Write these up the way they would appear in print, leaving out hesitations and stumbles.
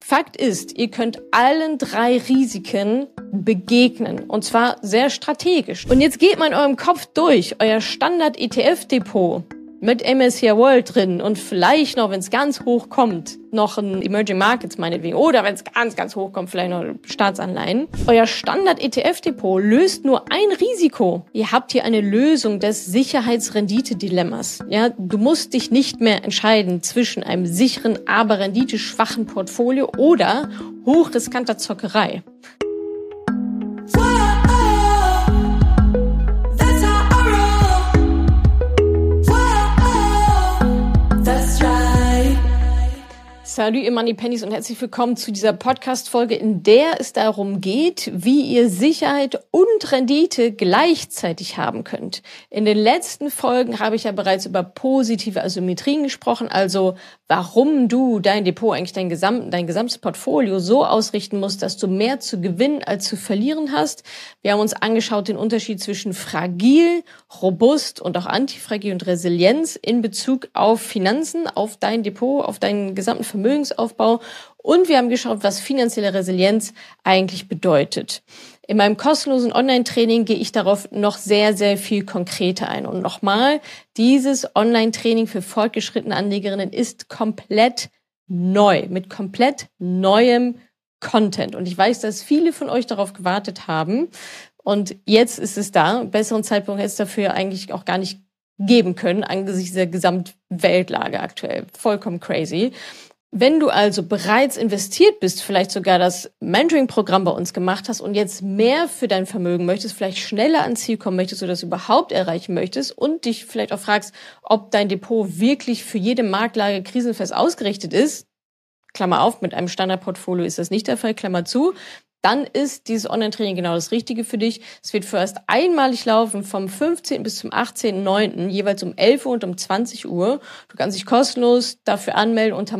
Fakt ist, ihr könnt allen 3 Risiken begegnen und zwar sehr strategisch. Und jetzt geht mal in eurem Kopf durch, euer Standard-ETF-Depot mit MSCI World drin und vielleicht noch, wenn es ganz hoch kommt, noch ein Emerging Markets meinetwegen oder wenn es ganz, ganz hoch kommt, vielleicht noch Staatsanleihen. Euer Standard-ETF-Depot löst nur ein Risiko. Ihr habt hier eine Lösung des Sicherheitsrendite-Dilemmas. Ja, du musst dich nicht mehr entscheiden zwischen einem sicheren, aber renditeschwachen Portfolio oder hochriskanter Zockerei. Salut ihr Moneypennies und herzlich willkommen zu dieser Podcast-Folge, in der es darum geht, wie ihr Sicherheit und Rendite gleichzeitig haben könnt. In den letzten Folgen habe ich ja bereits über positive Asymmetrien gesprochen, also warum du dein Depot, eigentlich dein gesamtes Portfolio so ausrichten musst, dass du mehr zu gewinnen als zu verlieren hast. Wir haben uns angeschaut den Unterschied zwischen fragil, robust und auch antifragil und Resilienz in Bezug auf Finanzen, auf dein Depot, auf deinen gesamten Vermögensaufbau, und wir haben geschaut, was finanzielle Resilienz eigentlich bedeutet. In meinem kostenlosen Online-Training gehe ich darauf noch sehr, sehr viel konkreter ein. Und nochmal, dieses Online-Training für fortgeschrittene Anlegerinnen ist komplett neu, mit komplett neuem Content. Und ich weiß, dass viele von euch darauf gewartet haben. Und jetzt ist es da. Einen besseren Zeitpunkt hätte es dafür eigentlich auch gar nicht geben können, angesichts der Gesamtweltlage aktuell. Vollkommen crazy. Wenn du also bereits investiert bist, vielleicht sogar das Mentoring-Programm bei uns gemacht hast und jetzt mehr für dein Vermögen möchtest, vielleicht schneller ans Ziel kommen möchtest oder das überhaupt erreichen möchtest und dich vielleicht auch fragst, ob dein Depot wirklich für jede Marktlage krisenfest ausgerichtet ist, Klammer auf, mit einem Standardportfolio ist das nicht der Fall, Klammer zu, dann ist dieses Online-Training genau das Richtige für dich. Es wird vorerst einmalig laufen vom 15. bis zum 18.09. jeweils um 11 Uhr und um 20 Uhr. Du kannst dich kostenlos dafür anmelden unter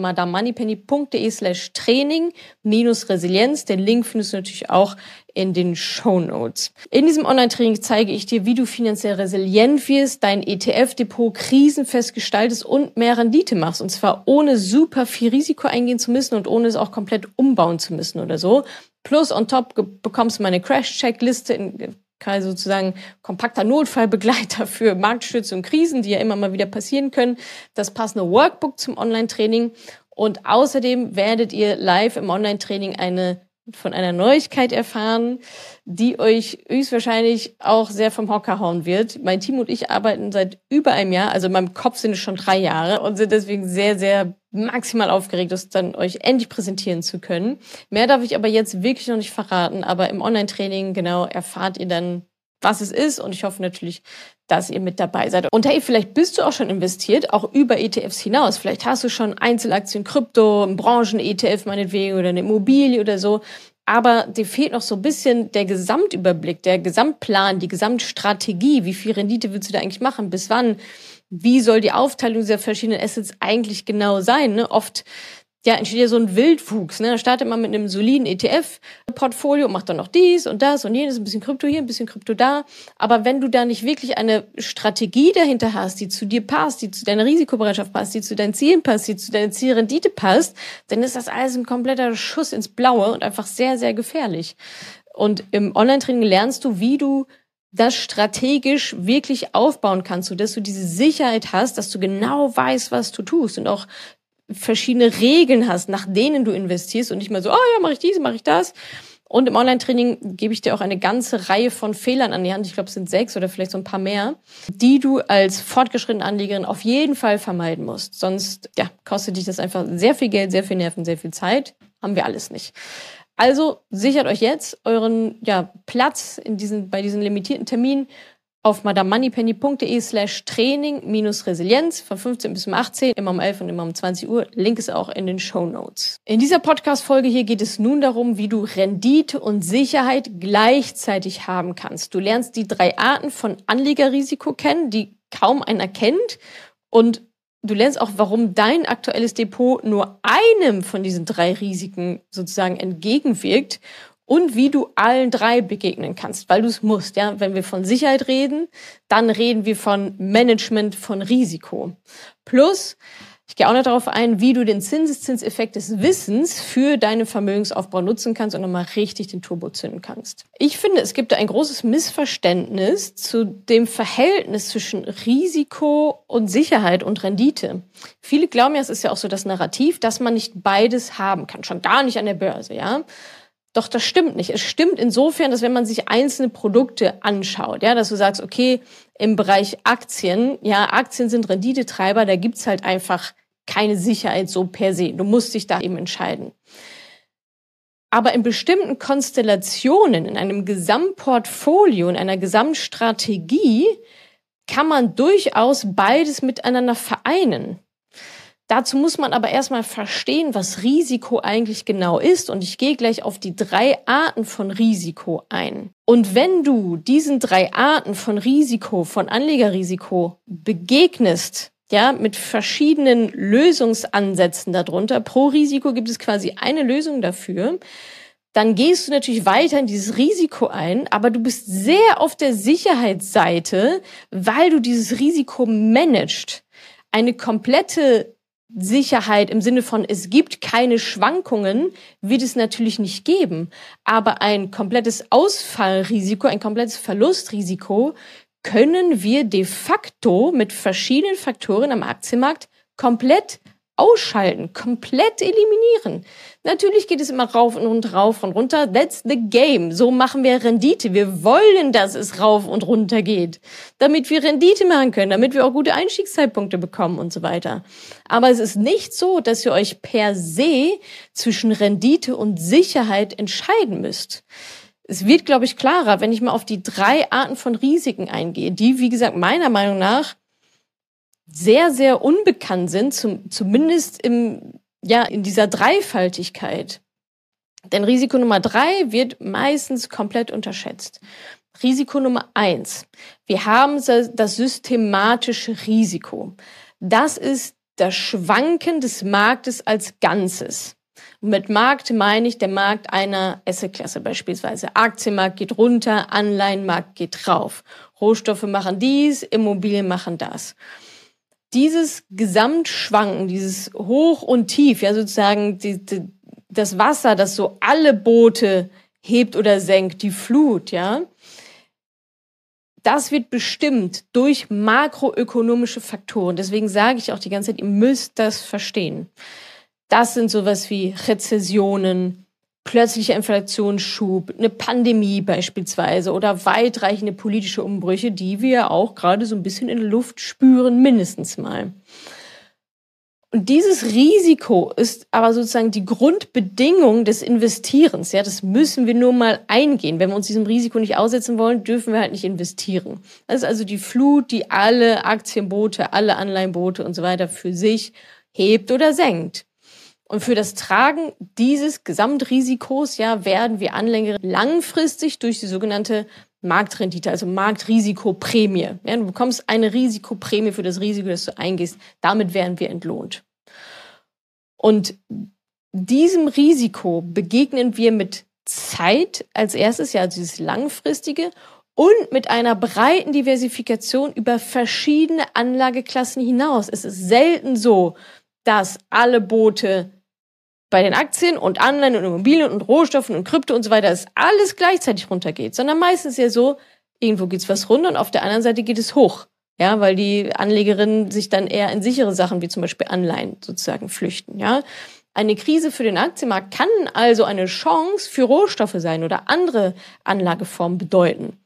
madamemoneypenny.de/training-resilienz. Den Link findest du natürlich auch in den Shownotes. In diesem Online-Training zeige ich dir, wie du finanziell resilient wirst, dein ETF-Depot krisenfest gestaltest und mehr Rendite machst. Und zwar ohne super viel Risiko eingehen zu müssen und ohne es auch komplett umbauen zu müssen oder so. Plus on top bekommst du meine Crash-Checkliste in sozusagen kompakter Notfallbegleiter für Marktstürze und Krisen, die ja immer mal wieder passieren können. Das passende Workbook zum Online-Training. Und außerdem werdet ihr live im Online-Training von einer Neuigkeit erfahren, die euch höchstwahrscheinlich auch sehr vom Hocker hauen wird. Mein Team und ich arbeiten seit über einem Jahr, also in meinem Kopf sind es schon 3 Jahre und sind deswegen sehr, sehr maximal aufgeregt, das dann euch endlich präsentieren zu können. Mehr darf ich aber jetzt wirklich noch nicht verraten, aber im Online-Training genau erfahrt ihr dann, was es ist, und ich hoffe natürlich, dass ihr mit dabei seid. Und hey, vielleicht bist du auch schon investiert, auch über ETFs hinaus. Vielleicht hast du schon Einzelaktien, Krypto, ein Branchen-ETF meinetwegen oder eine Immobilie oder so. Aber dir fehlt noch so ein bisschen der Gesamtüberblick, der Gesamtplan, die Gesamtstrategie. Wie viel Rendite willst du da eigentlich machen? Bis wann? Wie soll die Aufteilung dieser verschiedenen Assets eigentlich genau sein? Ne? Oft entsteht ja so ein Wildwuchs. Ne? Da startet man mit einem soliden ETF-Portfolio, macht dann noch dies und das und jenes, ein bisschen Krypto hier, ein bisschen Krypto da. Aber wenn du da nicht wirklich eine Strategie dahinter hast, die zu dir passt, die zu deiner Risikobereitschaft passt, die zu deinen Zielen passt, die zu deiner Zielrendite passt, dann ist das alles ein kompletter Schuss ins Blaue und einfach sehr, sehr gefährlich. Und im Online-Training lernst du, wie du das strategisch wirklich aufbauen kannst, sodass du diese Sicherheit hast, dass du genau weißt, was du tust und auch verschiedene Regeln hast, nach denen du investierst und nicht mal so, mache ich dies, mache ich das. Und im Online-Training gebe ich dir auch eine ganze Reihe von Fehlern an die Hand, ich glaube, es sind 6 oder vielleicht so ein paar mehr, die du als fortgeschrittene Anlegerin auf jeden Fall vermeiden musst. Sonst kostet dich das einfach sehr viel Geld, sehr viel Nerven, sehr viel Zeit. Haben wir alles nicht. Also sichert euch jetzt euren Platz bei diesen limitierten Terminen auf madamemoneypenny.de/training-resilienz von 15 bis zum 18, immer um 11 und immer um 20 Uhr. Link ist auch in den Shownotes. In dieser Podcast-Folge hier geht es nun darum, wie du Rendite und Sicherheit gleichzeitig haben kannst. Du lernst die 3 Arten von Anlegerrisiko kennen, die kaum einer kennt, und du lernst auch, warum dein aktuelles Depot nur einem von diesen 3 Risiken sozusagen entgegenwirkt. Und wie du allen 3 begegnen kannst, weil du es musst. Ja, wenn wir von Sicherheit reden, dann reden wir von Management von Risiko. Plus, Ich gehe auch noch darauf ein, wie du den Zinseszinseffekt des Wissens für deinen Vermögensaufbau nutzen kannst und nochmal richtig den Turbo zünden kannst. Ich finde, es gibt da ein großes Missverständnis zu dem Verhältnis zwischen Risiko und Sicherheit und Rendite. Viele glauben ja, es ist ja auch so das Narrativ, dass man nicht beides haben kann, schon gar nicht an der Börse, ja. Doch das stimmt nicht. Es stimmt insofern, dass wenn man sich einzelne Produkte anschaut, ja, dass du sagst, okay, im Bereich Aktien, ja, Aktien sind Renditetreiber, da gibt's halt einfach keine Sicherheit so per se. Du musst dich da eben entscheiden. Aber in bestimmten Konstellationen, in einem Gesamtportfolio, in einer Gesamtstrategie, kann man durchaus beides miteinander vereinen. Dazu muss man aber erstmal verstehen, was Risiko eigentlich genau ist. Und ich gehe gleich auf die 3 Arten von Risiko ein. Und wenn du diesen 3 Arten von Risiko, von Anlegerrisiko begegnest, ja, mit verschiedenen Lösungsansätzen darunter, pro Risiko gibt es quasi eine Lösung dafür, dann gehst du natürlich weiter in dieses Risiko ein, aber du bist sehr auf der Sicherheitsseite, weil du dieses Risiko managst. Eine komplette Sicherheit im Sinne von, es gibt keine Schwankungen, wird es natürlich nicht geben. Aber ein komplettes Ausfallrisiko, ein komplettes Verlustrisiko können wir de facto mit verschiedenen Faktoren am Aktienmarkt komplett ausschalten, komplett eliminieren. Natürlich geht es immer rauf und runter. That's the game. So machen wir Rendite. Wir wollen, dass es rauf und runter geht, damit wir Rendite machen können, damit wir auch gute Einstiegszeitpunkte bekommen und so weiter. Aber es ist nicht so, dass ihr euch per se zwischen Rendite und Sicherheit entscheiden müsst. Es wird, glaube ich, klarer, wenn ich mal auf die 3 Arten von Risiken eingehe, die, wie gesagt, meiner Meinung nach sehr, sehr unbekannt sind, zumindest in dieser Dreifaltigkeit. Denn Risiko Nummer 3 wird meistens komplett unterschätzt. Risiko Nummer 1. Wir haben das systematische Risiko. Das ist das Schwanken des Marktes als Ganzes. Und mit Markt meine ich der Markt einer Assetklasse beispielsweise. Aktienmarkt geht runter, Anleihenmarkt geht rauf. Rohstoffe machen dies, Immobilien machen das. Dieses Gesamtschwanken, dieses Hoch und Tief, ja sozusagen das Wasser, das so alle Boote hebt oder senkt, die Flut, ja, das wird bestimmt durch makroökonomische Faktoren. Deswegen sage ich auch die ganze Zeit, ihr müsst das verstehen. Das sind sowas wie Rezessionen, plötzlicher Inflationsschub, eine Pandemie beispielsweise oder weitreichende politische Umbrüche, die wir auch gerade so ein bisschen in der Luft spüren, mindestens mal. Und dieses Risiko ist aber sozusagen die Grundbedingung des Investierens. Ja, das müssen wir nur mal eingehen. Wenn wir uns diesem Risiko nicht aussetzen wollen, dürfen wir halt nicht investieren. Das ist also die Flut, die alle Aktienboote, alle Anleihenboote und so weiter für sich hebt oder senkt. Und für das Tragen dieses Gesamtrisikos, ja, werden wir Anleger langfristig durch die sogenannte Marktrendite, also Marktrisikoprämie. Ja, du bekommst eine Risikoprämie für das Risiko, das du eingehst. Damit werden wir entlohnt. Und diesem Risiko begegnen wir mit Zeit als erstes, ja, also dieses langfristige und mit einer breiten Diversifikation über verschiedene Anlageklassen hinaus. Es ist selten so, dass alle Boote bei den Aktien und Anleihen und Immobilien und Rohstoffen und Krypto und so weiter, dass alles gleichzeitig runtergeht, sondern meistens ja so, irgendwo geht's was runter und auf der anderen Seite geht es hoch. Ja, weil die Anlegerinnen sich dann eher in sichere Sachen wie zum Beispiel Anleihen sozusagen flüchten. Ja, eine Krise für den Aktienmarkt kann also eine Chance für Rohstoffe sein oder andere Anlageformen bedeuten.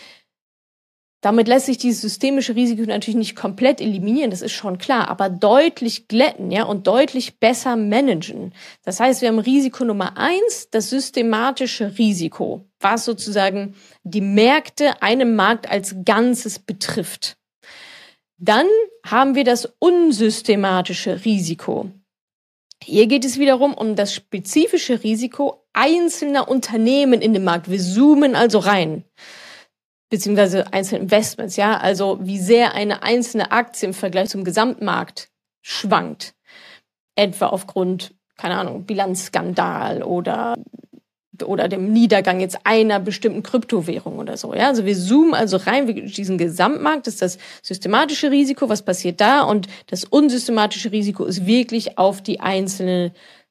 Damit lässt sich dieses systemische Risiko natürlich nicht komplett eliminieren, das ist schon klar, aber deutlich glätten, ja, und deutlich besser managen. Das heißt, wir haben Risiko Nummer 1, das systematische Risiko, was sozusagen die Märkte, einen Markt als Ganzes betrifft. Dann haben wir das unsystematische Risiko. Hier geht es wiederum um das spezifische Risiko einzelner Unternehmen in dem Markt. Wir zoomen also rein. Beziehungsweise einzelne Investments, ja, also wie sehr eine einzelne Aktie im Vergleich zum Gesamtmarkt schwankt. Etwa aufgrund, keine Ahnung, Bilanzskandal oder oder dem Niedergang jetzt einer bestimmten Kryptowährung oder so. Ja, also wir zoomen also rein wie diesen Gesamtmarkt. Das ist das systematische Risiko, was passiert da, und das unsystematische Risiko ist wirklich auf den einzelnen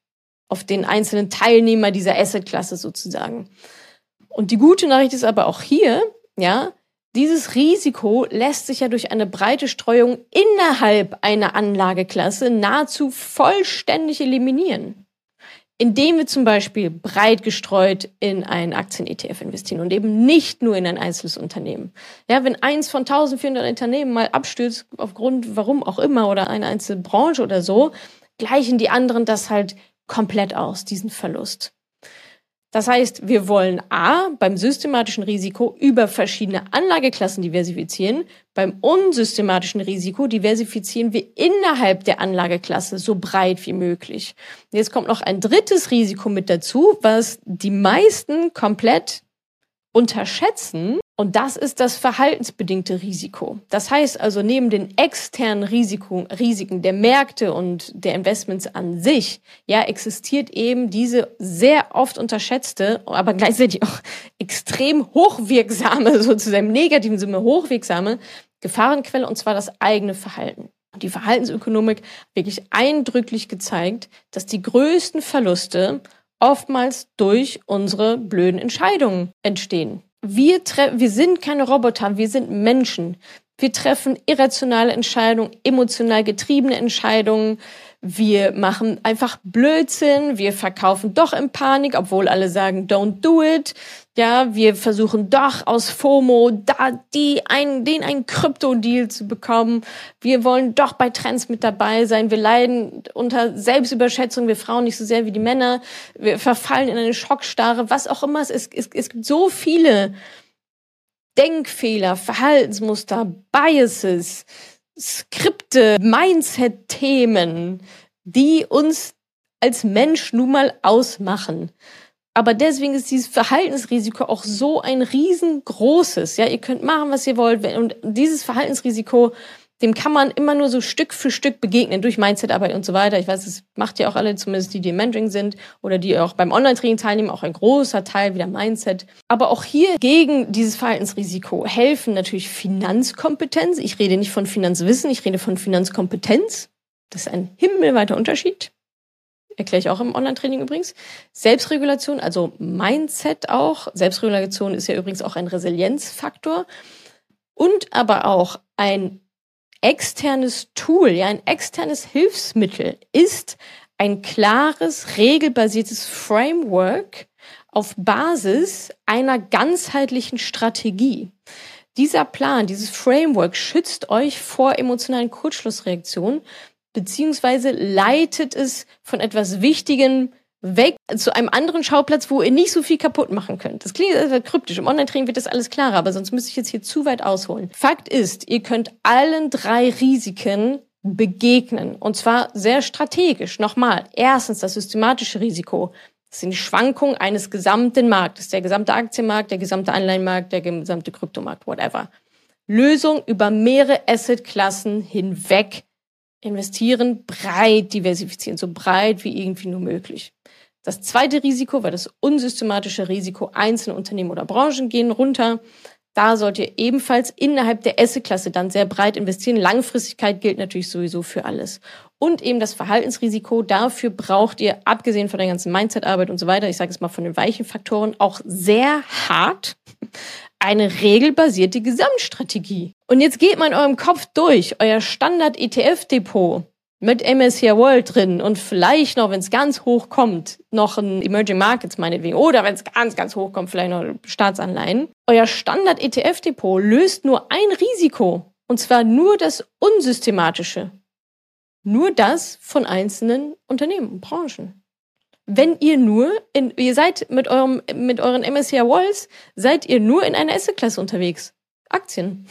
Teilnehmer dieser Assetklasse sozusagen. Und die gute Nachricht ist aber auch hier, ja, dieses Risiko lässt sich ja durch eine breite Streuung innerhalb einer Anlageklasse nahezu vollständig eliminieren, indem wir zum Beispiel breit gestreut in einen Aktien-ETF investieren und eben nicht nur in ein einzelnes Unternehmen. Ja, wenn eins von 1400 Unternehmen mal abstürzt, aufgrund warum auch immer, oder eine einzelne Branche oder so, gleichen die anderen das halt komplett aus, diesen Verlust. Das heißt, wir wollen beim systematischen Risiko über verschiedene Anlageklassen diversifizieren. Beim unsystematischen Risiko diversifizieren wir innerhalb der Anlageklasse so breit wie möglich. Und jetzt kommt noch ein drittes Risiko mit dazu, was die meisten komplett unterschätzen. Und das ist das verhaltensbedingte Risiko. Das heißt also, neben den externen Risiken der Märkte und der Investments an sich, ja, existiert eben diese sehr oft unterschätzte, aber gleichzeitig auch extrem hochwirksame, sozusagen im negativen Sinne hochwirksame Gefahrenquelle, und zwar das eigene Verhalten. Und die Verhaltensökonomik hat wirklich eindrücklich gezeigt, dass die größten Verluste oftmals durch unsere blöden Entscheidungen entstehen. Wir sind keine Roboter, wir sind Menschen. Wir treffen irrationale Entscheidungen, emotional getriebene Entscheidungen. Wir machen einfach Blödsinn. Wir verkaufen doch in Panik, obwohl alle sagen, don't do it. Ja, wir versuchen doch aus FOMO einen Krypto-Deal zu bekommen. Wir wollen doch bei Trends mit dabei sein. Wir leiden unter Selbstüberschätzung. Wir Frauen nicht so sehr wie die Männer. Wir verfallen in eine Schockstarre, was auch immer. Es gibt so viele Denkfehler, Verhaltensmuster, Biases, Skripte, Mindset-Themen, die uns als Mensch nun mal ausmachen. Aber deswegen ist dieses Verhaltensrisiko auch so ein riesengroßes. Ja, ihr könnt machen, was ihr wollt. Und dieses Verhaltensrisiko, dem kann man immer nur so Stück für Stück begegnen, durch Mindsetarbeit und so weiter. Ich weiß, das macht ja auch alle, zumindest die im Mentoring sind oder die auch beim Online-Training teilnehmen, auch ein großer Teil wieder Mindset. Aber auch hier gegen dieses Verhaltensrisiko helfen natürlich Finanzkompetenz. Ich rede nicht von Finanzwissen, ich rede von Finanzkompetenz. Das ist ein himmelweiter Unterschied. Erkläre ich auch im Online-Training übrigens. Selbstregulation, also Mindset auch. Selbstregulation ist ja übrigens auch ein Resilienzfaktor. Und aber auch ein externes Tool, ja, ein externes Hilfsmittel ist ein klares, regelbasiertes Framework auf Basis einer ganzheitlichen Strategie. Dieser Plan, dieses Framework schützt euch vor emotionalen Kurzschlussreaktionen, beziehungsweise leitet es von etwas Wichtigem weg zu einem anderen Schauplatz, wo ihr nicht so viel kaputt machen könnt. Das klingt etwas kryptisch. Im Online-Training wird das alles klarer, aber sonst müsste ich jetzt hier zu weit ausholen. Fakt ist, ihr könnt allen 3 Risiken begegnen. Und zwar sehr strategisch. Nochmal, erstens das systematische Risiko. Das sind die Schwankungen eines gesamten Marktes. Der gesamte Aktienmarkt, der gesamte Anleihenmarkt, der gesamte Kryptomarkt, whatever. Lösung über mehrere Assetklassen hinweg. Investieren, breit diversifizieren, so breit wie irgendwie nur möglich. Das zweite Risiko war das unsystematische Risiko. Einzelne Unternehmen oder Branchen gehen runter. Da sollt ihr ebenfalls innerhalb der Assetklasse dann sehr breit investieren. Langfristigkeit gilt natürlich sowieso für alles. Und eben das Verhaltensrisiko. Dafür braucht ihr, abgesehen von der ganzen Mindset-Arbeit und so weiter, ich sage es mal von den weichen Faktoren, auch sehr hart eine regelbasierte Gesamtstrategie. Und jetzt geht mal in eurem Kopf durch, euer Standard-ETF-Depot mit MSCI World drin und vielleicht noch, wenn es ganz hoch kommt, noch ein Emerging Markets meinetwegen, oder wenn es ganz, ganz hoch kommt, vielleicht noch Staatsanleihen. Euer Standard-ETF-Depot löst nur ein Risiko, und zwar nur das unsystematische. Nur das von einzelnen Unternehmen und Branchen. Wenn ihr ihr seid mit euren MSCI Worlds, seid ihr nur in einer Assetklasse unterwegs. Aktien.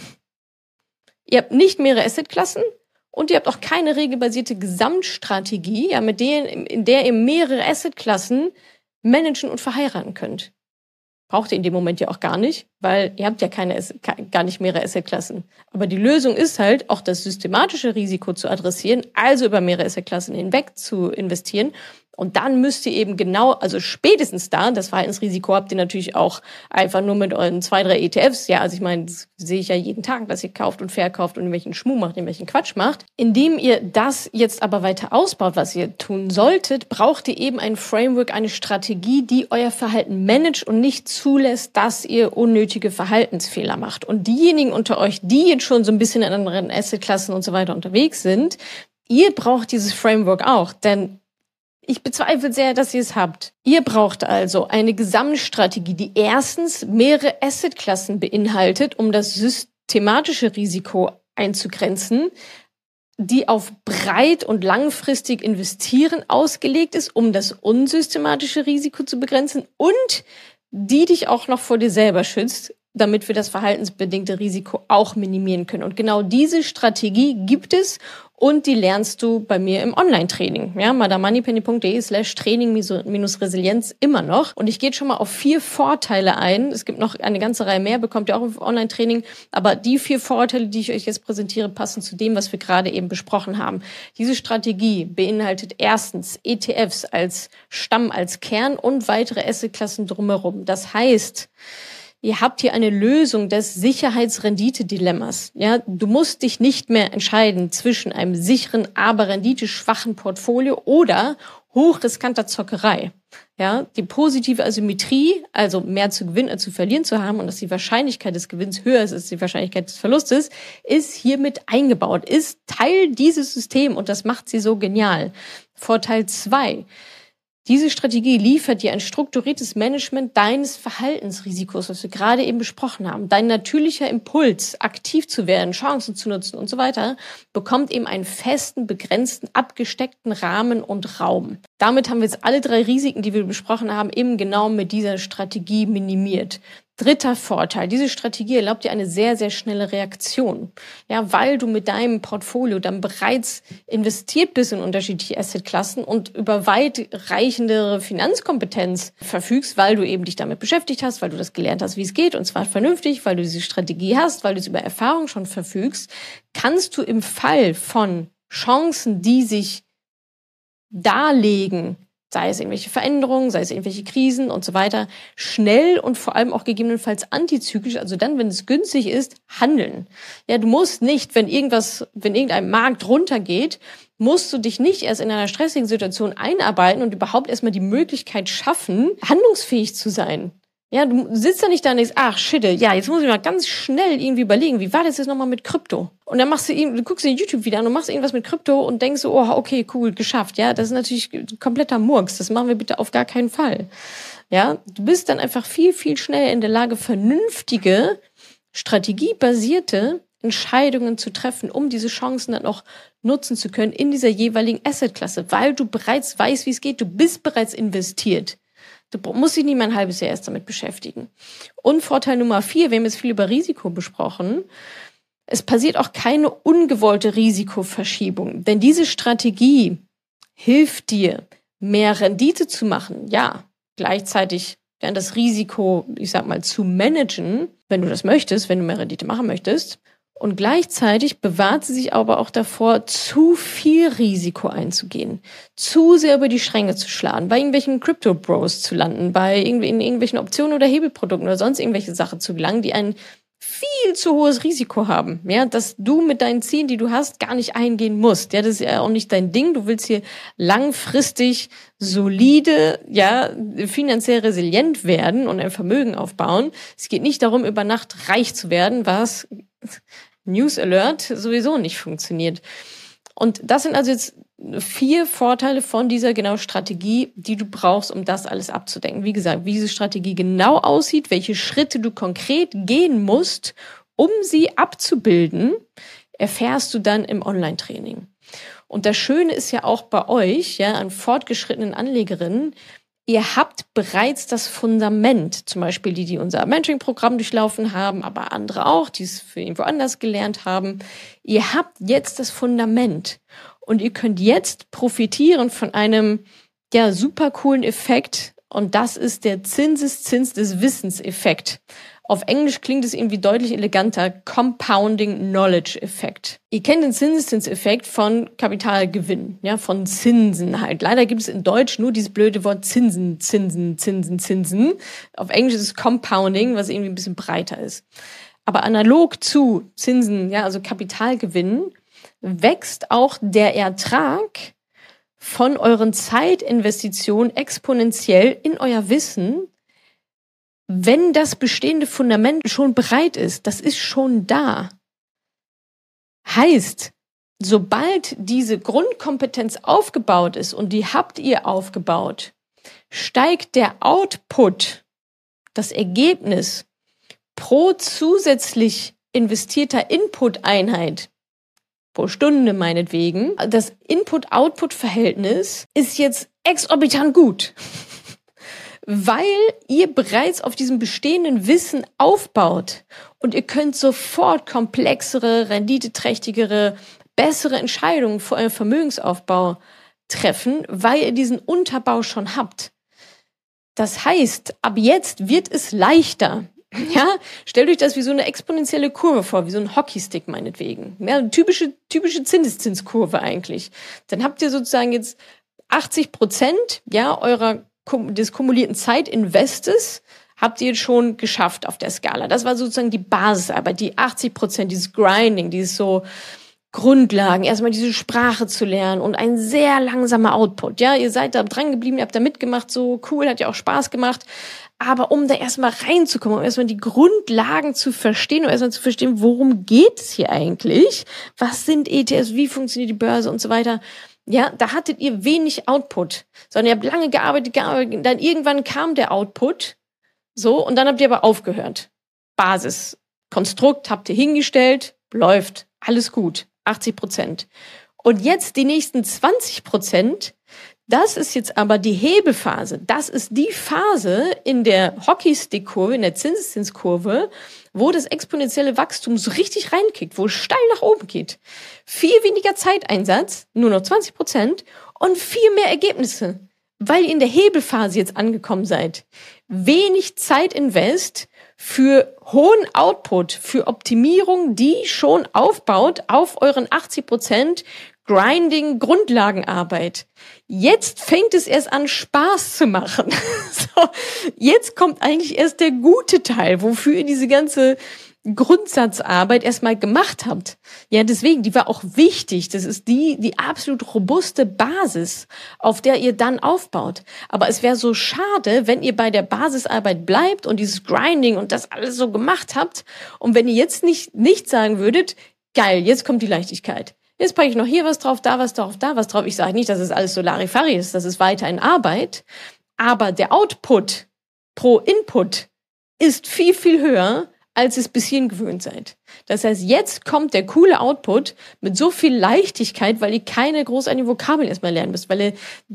Ihr habt nicht mehrere Assetklassen und ihr habt auch keine regelbasierte Gesamtstrategie, ja, in der ihr mehrere Assetklassen managen und verheiraten könnt. Braucht ihr in dem Moment ja auch gar nicht, weil ihr habt ja gar nicht mehrere Assetklassen. Aber die Lösung ist halt, auch das systematische Risiko zu adressieren, also über mehrere Assetklassen hinweg zu investieren Und dann müsst ihr eben genau, also spätestens da, das Verhaltensrisiko habt ihr natürlich auch einfach nur mit euren 2, 3 ETFs. Ja, also ich meine, das sehe ich ja jeden Tag, dass ihr kauft und verkauft und irgendwelchen Schmuh macht, irgendwelchen Quatsch macht. Indem ihr das jetzt aber weiter ausbaut, was ihr tun solltet, braucht ihr eben ein Framework, eine Strategie, die euer Verhalten managt und nicht zulässt, dass ihr unnötige Verhaltensfehler macht. Und diejenigen unter euch, die jetzt schon so ein bisschen in anderen Assetklassen und so weiter unterwegs sind, ihr braucht dieses Framework auch, denn ich bezweifle sehr, dass ihr es habt. Ihr braucht also eine Gesamtstrategie, die erstens mehrere Assetklassen beinhaltet, um das systematische Risiko einzugrenzen, die auf breit und langfristig investieren ausgelegt ist, um das unsystematische Risiko zu begrenzen und die dich auch noch vor dir selber schützt, damit wir das verhaltensbedingte Risiko auch minimieren können. Und genau diese Strategie gibt es und die lernst du bei mir im Online-Training. Ja, madamoneypenny.de/training-resilienz immer noch. Und ich gehe schon mal auf 4 Vorteile ein. Es gibt noch eine ganze Reihe mehr, bekommt ihr auch im Online-Training. Aber die 4 Vorteile, die ich euch jetzt präsentiere, passen zu dem, was wir gerade eben besprochen haben. Diese Strategie beinhaltet erstens ETFs als Stamm, als Kern und weitere Assetklassen drumherum. Das heißt, ihr habt hier eine Lösung des Sicherheitsrendite-Dilemmas. Ja, du musst dich nicht mehr entscheiden zwischen einem sicheren, aber renditeschwachen Portfolio oder hochriskanter Zockerei. Ja, die positive Asymmetrie, also mehr zu gewinnen als zu verlieren zu haben und dass die Wahrscheinlichkeit des Gewinns höher ist als die Wahrscheinlichkeit des Verlustes, ist hiermit eingebaut, ist Teil dieses Systems und das macht sie so genial. Vorteil 2. Diese Strategie liefert dir ein strukturiertes Management deines Verhaltensrisikos, was wir gerade eben besprochen haben. Dein natürlicher Impuls, aktiv zu werden, Chancen zu nutzen und so weiter, bekommt eben einen festen, begrenzten, abgesteckten Rahmen und Raum. Damit haben wir jetzt alle 3 Risiken, die wir besprochen haben, eben genau mit dieser Strategie minimiert. Dritter Vorteil, diese Strategie erlaubt dir eine sehr, sehr schnelle Reaktion. Ja, weil du mit deinem Portfolio dann bereits investiert bist in unterschiedliche Assetklassen und über weit reichendere Finanzkompetenz verfügst, weil du eben dich damit beschäftigt hast, weil du das gelernt hast, wie es geht, und zwar vernünftig, weil du diese Strategie hast, weil du es über Erfahrung schon verfügst, kannst du im Fall von Chancen, die sich darlegen, sei es irgendwelche Veränderungen, sei es irgendwelche Krisen und so weiter, schnell und vor allem auch gegebenenfalls antizyklisch, also dann, wenn es günstig ist, handeln. Ja, du musst nicht, wenn irgendein Markt runtergeht, musst du dich nicht erst in einer stressigen Situation einarbeiten und überhaupt erstmal die Möglichkeit schaffen, handlungsfähig zu sein. Ja, du sitzt da nicht da und denkst, ach, shit, ja, jetzt muss ich mal ganz schnell irgendwie überlegen, wie war das jetzt nochmal mit Krypto? Und dann du guckst dir YouTube wieder an und machst irgendwas mit Krypto und denkst so, oh, okay, cool, geschafft. Ja, das ist natürlich kompletter Murks. Das machen wir bitte auf gar keinen Fall. Ja, du bist dann einfach viel, viel schneller in der Lage, vernünftige, strategiebasierte Entscheidungen zu treffen, um diese Chancen dann auch nutzen zu können in dieser jeweiligen Assetklasse, weil du bereits weißt, wie es geht. Du bist bereits investiert. Du musst dich nicht mal ein halbes Jahr erst damit beschäftigen. Und Vorteil Nummer 4, wir haben jetzt viel über Risiko besprochen, es passiert auch keine ungewollte Risikoverschiebung. Denn diese Strategie hilft dir, mehr Rendite zu machen. Ja, gleichzeitig das Risiko, ich sag mal, zu managen, wenn du das möchtest, wenn du mehr Rendite machen möchtest. Und gleichzeitig bewahrt sie sich aber auch davor, zu viel Risiko einzugehen, zu sehr über die Stränge zu schlagen, bei irgendwelchen Crypto-Bros zu landen, in irgendwelchen Optionen oder Hebelprodukten oder sonst irgendwelche Sachen zu gelangen, die ein viel zu hohes Risiko haben, ja, dass du mit deinen Zielen, die du hast, gar nicht eingehen musst. Ja, das ist ja auch nicht dein Ding. Du willst hier langfristig solide, ja, finanziell resilient werden und ein Vermögen aufbauen. Es geht nicht darum, über Nacht reich zu werden, was News Alert sowieso nicht funktioniert. Und das sind also jetzt 4 Vorteile von dieser genau Strategie, die du brauchst, um das alles abzudecken. Wie gesagt, wie diese Strategie genau aussieht, welche Schritte du konkret gehen musst, um sie abzubilden, erfährst du dann im Online-Training. Und das Schöne ist ja auch bei euch, ja, an fortgeschrittenen Anlegerinnen, ihr habt bereits das Fundament, zum Beispiel die unser Mentoring-Programm durchlaufen haben, aber andere auch, die es für irgendwo anders gelernt haben. Ihr habt jetzt das Fundament und ihr könnt jetzt profitieren von einem super coolen Effekt und das ist der Zinseszins des Wissens-Effekt. Auf Englisch klingt es irgendwie deutlich eleganter. Compounding Knowledge Effekt. Ihr kennt den Zinseszinseffekt von Kapitalgewinn, ja, von Zinsen halt. Leider gibt es in Deutsch nur dieses blöde Wort Zinsen. Auf Englisch ist es Compounding, was irgendwie ein bisschen breiter ist. Aber analog zu Zinsen, ja, also Kapitalgewinn, wächst auch der Ertrag von euren Zeitinvestitionen exponentiell in euer Wissen, wenn das bestehende Fundament schon bereit ist. Das ist schon da. Heißt, sobald diese Grundkompetenz aufgebaut ist, und die habt ihr aufgebaut, steigt der Output, das Ergebnis pro zusätzlich investierter Input-Einheit, pro Stunde meinetwegen, das Input-Output-Verhältnis ist jetzt exorbitant gut, weil ihr bereits auf diesem bestehenden Wissen aufbaut und ihr könnt sofort komplexere, renditeträchtigere, bessere Entscheidungen für euren Vermögensaufbau treffen, weil ihr diesen Unterbau schon habt. Das heißt, ab jetzt wird es leichter. Ja, stellt euch das wie so eine exponentielle Kurve vor, wie so ein Hockeystick meinetwegen. Ja, eine typische Zinseszinskurve eigentlich. Dann habt ihr sozusagen jetzt 80%, ja, des kumulierten Zeitinvestes habt ihr jetzt schon geschafft auf der Skala. Das war sozusagen die Basisarbeit, die 80%, dieses Grinding, dieses so Grundlagen, erstmal diese Sprache zu lernen und ein sehr langsamer Output. Ja, ihr seid da dran geblieben, ihr habt da mitgemacht, so cool, hat ja auch Spaß gemacht. Aber um da erstmal reinzukommen, um erstmal die Grundlagen zu verstehen, um erstmal zu verstehen, worum geht es hier eigentlich? Was sind ETFs? Wie funktioniert die Börse und so weiter? Ja, da hattet ihr wenig Output, sondern ihr habt lange gearbeitet, dann irgendwann kam der Output, so, und dann habt ihr aber aufgehört. Basiskonstrukt habt ihr hingestellt, läuft, alles gut, 80%. Und jetzt die nächsten 20%, das ist jetzt aber die Hebelphase. Das ist die Phase in der Hockeystick-Kurve, in der Zinseszinskurve, wo das exponentielle Wachstum so richtig reinkickt, wo es steil nach oben geht. Viel weniger Zeiteinsatz, nur noch 20% und viel mehr Ergebnisse, weil ihr in der Hebelphase jetzt angekommen seid. Wenig Zeitinvest für hohen Output, für Optimierung, die schon aufbaut auf euren 80% Grinding, Grundlagenarbeit. Jetzt fängt es erst an, Spaß zu machen. So, jetzt kommt eigentlich erst der gute Teil, wofür ihr diese ganze Grundsatzarbeit erstmal gemacht habt. Ja, deswegen, die war auch wichtig. Das ist die absolut robuste Basis, auf der ihr dann aufbaut. Aber es wäre so schade, wenn ihr bei der Basisarbeit bleibt und dieses Grinding und das alles so gemacht habt. Und wenn ihr jetzt nicht sagen würdet, geil, jetzt kommt die Leichtigkeit. Jetzt packe ich noch hier was drauf, da was drauf, da was drauf. Ich sage nicht, dass es alles so Larifari ist, das ist weiter in Arbeit. Aber der Output pro Input ist viel, viel höher, als es bis hierhin gewöhnt seid. Das heißt, jetzt kommt der coole Output mit so viel Leichtigkeit, weil ihr keine großartigen Vokabeln erstmal lernen müsst, weil ihr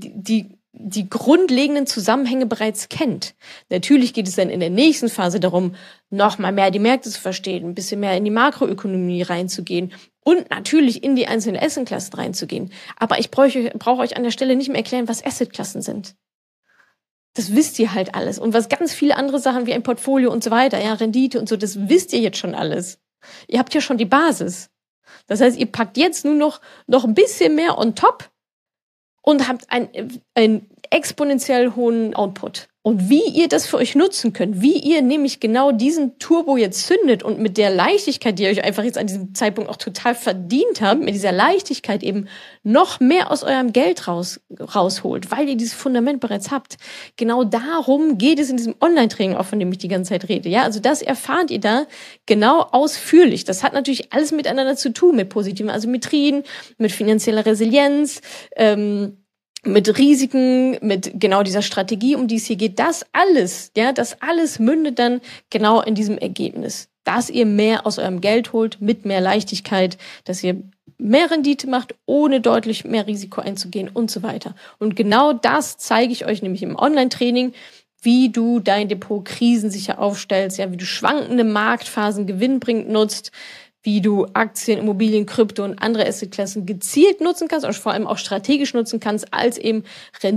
die grundlegenden Zusammenhänge bereits kennt. Natürlich geht es dann in der nächsten Phase darum, nochmal mehr die Märkte zu verstehen, ein bisschen mehr in die Makroökonomie reinzugehen und natürlich in die einzelnen Assetklassen reinzugehen. Aber ich brauche euch an der Stelle nicht mehr erklären, was Assetklassen sind. Das wisst ihr halt alles. Und was ganz viele andere Sachen wie ein Portfolio und so weiter, ja, Rendite und so, das wisst ihr jetzt schon alles. Ihr habt ja schon die Basis. Das heißt, ihr packt jetzt nur noch ein bisschen mehr on top und habt einen exponentiell hohen Output. Und wie ihr das für euch nutzen könnt, wie ihr nämlich genau diesen Turbo jetzt zündet und mit der Leichtigkeit, die ihr euch einfach jetzt an diesem Zeitpunkt auch total verdient habt, mit dieser Leichtigkeit eben noch mehr aus eurem Geld rausholt, weil ihr dieses Fundament bereits habt. Genau darum geht es in diesem Online-Training, auch von dem ich die ganze Zeit rede. Ja, also das erfahrt ihr da genau ausführlich. Das hat natürlich alles miteinander zu tun, mit positiven Asymmetrien, mit finanzieller Resilienz, mit Risiken, mit genau dieser Strategie, um die es hier geht. Das alles mündet dann genau in diesem Ergebnis, dass ihr mehr aus eurem Geld holt, mit mehr Leichtigkeit, dass ihr mehr Rendite macht, ohne deutlich mehr Risiko einzugehen und so weiter. Und genau das zeige ich euch nämlich im Online-Training, wie du dein Depot krisensicher aufstellst, ja, wie du schwankende Marktphasen gewinnbringend nutzt, wie du Aktien, Immobilien, Krypto und andere Assetklassen gezielt nutzen kannst und vor allem auch strategisch nutzen kannst als eben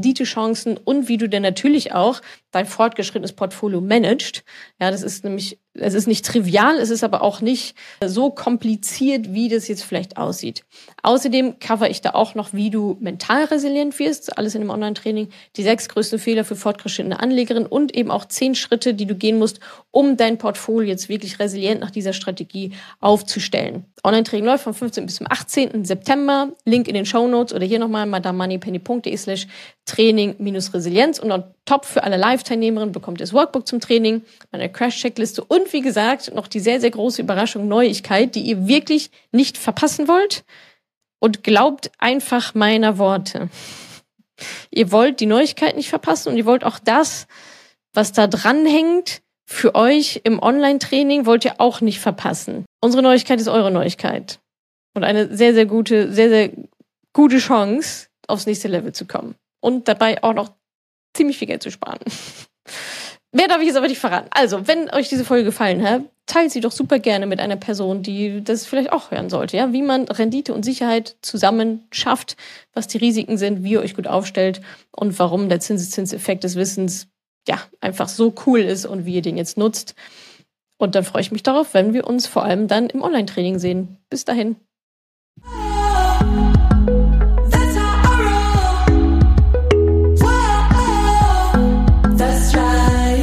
Renditechancen und wie du dann natürlich auch dein fortgeschrittenes Portfolio managst. Ja, das ist nämlich es ist nicht trivial, es ist aber auch nicht so kompliziert, wie das jetzt vielleicht aussieht. Außerdem cover ich da auch noch, wie du mental resilient wirst, alles in dem Online-Training, die 6 größten Fehler für fortgeschrittene Anlegerinnen und eben auch 10 Schritte, die du gehen musst, um dein Portfolio jetzt wirklich resilient nach dieser Strategie aufzustellen. Online-Training läuft vom 15. bis zum 18. September. Link in den Shownotes oder hier nochmal madamemoneypenny.de/Training-Resilienz. Und on top für alle Live-Teilnehmerinnen bekommt ihr das Workbook zum Training, meine Crash-Checkliste und wie gesagt noch die sehr, sehr große Überraschung, Neuigkeit, die ihr wirklich nicht verpassen wollt. Und glaubt einfach meiner Worte. Ihr wollt die Neuigkeit nicht verpassen und ihr wollt auch das, was da dranhängt, für euch im Online-Training wollt ihr auch nicht verpassen. Unsere Neuigkeit ist eure Neuigkeit. Und eine sehr, sehr gute Chance, aufs nächste Level zu kommen. Und dabei auch noch ziemlich viel Geld zu sparen. Mehr darf ich jetzt aber nicht verraten. Also, wenn euch diese Folge gefallen hat, teilt sie doch super gerne mit einer Person, die das vielleicht auch hören sollte. Ja, wie man Rendite und Sicherheit zusammen schafft, was die Risiken sind, wie ihr euch gut aufstellt und warum der Zinseszinseffekt des Wissens ja einfach so cool ist und wie ihr den jetzt nutzt. Und dann freue ich mich darauf, wenn wir uns vor allem dann im Online-Training sehen. Bis dahin. That's right.